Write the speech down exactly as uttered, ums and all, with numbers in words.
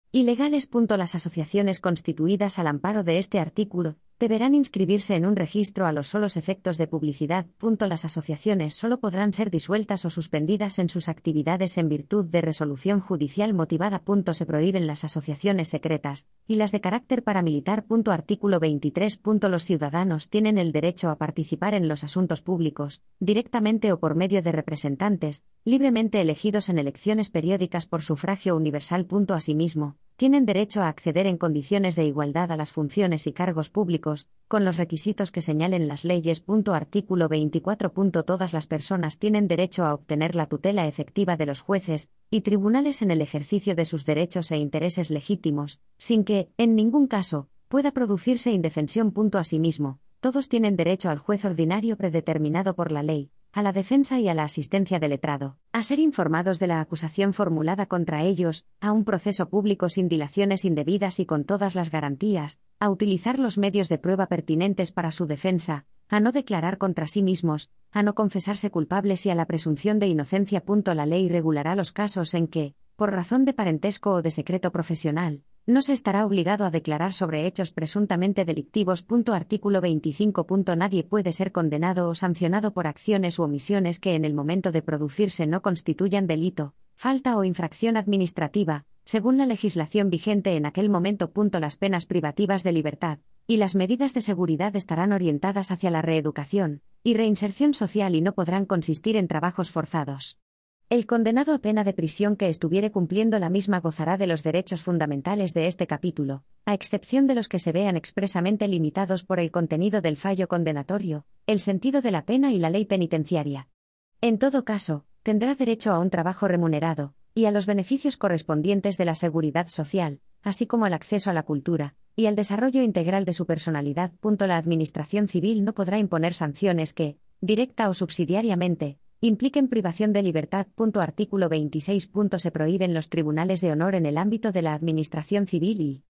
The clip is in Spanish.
Ilegales. Las asociaciones constituidas al amparo de este artículo deberán inscribirse en un registro a los solos efectos de publicidad. Las asociaciones solo podrán ser disueltas o suspendidas en sus actividades en virtud de resolución judicial motivada. Se prohíben las asociaciones secretas y las de carácter paramilitar. Artículo veintitrés. Los ciudadanos tienen el derecho a participar en los asuntos públicos, directamente o por medio de representantes, libremente elegidos en elecciones periódicas por sufragio universal. Asimismo, tienen derecho a acceder en condiciones de igualdad a las funciones y cargos públicos, con los requisitos que señalen las leyes. Artículo veinticuatro. Todas las personas tienen derecho a obtener la tutela efectiva de los jueces y tribunales en el ejercicio de sus derechos e intereses legítimos, sin que, en ningún caso, pueda producirse indefensión. Asimismo, todos tienen derecho al juez ordinario predeterminado por la ley, a la defensa y a la asistencia del letrado, a ser informados de la acusación formulada contra ellos, a un proceso público sin dilaciones indebidas y con todas las garantías, a utilizar los medios de prueba pertinentes para su defensa, a no declarar contra sí mismos, a no confesarse culpables y a la presunción de inocencia. La ley regulará los casos en que, por razón de parentesco o de secreto profesional, no se estará obligado a declarar sobre hechos presuntamente delictivos. Artículo veinticinco. Nadie puede ser condenado o sancionado por acciones u omisiones que en el momento de producirse no constituyan delito, falta o infracción administrativa, según la legislación vigente en aquel momento. Las penas privativas de libertad y las medidas de seguridad estarán orientadas hacia la reeducación y reinserción social y no podrán consistir en trabajos forzados. El condenado a pena de prisión que estuviere cumpliendo la misma gozará de los derechos fundamentales de este capítulo, a excepción de los que se vean expresamente limitados por el contenido del fallo condenatorio, el sentido de la pena y la ley penitenciaria. En todo caso, tendrá derecho a un trabajo remunerado, y a los beneficios correspondientes de la seguridad social, así como al acceso a la cultura, y al desarrollo integral de su personalidad. La Administración civil no podrá imponer sanciones que, directa o subsidiariamente, impliquen privación de libertad. Artículo veintiséis. Se prohíben los tribunales de honor en el ámbito de la Administración civil y,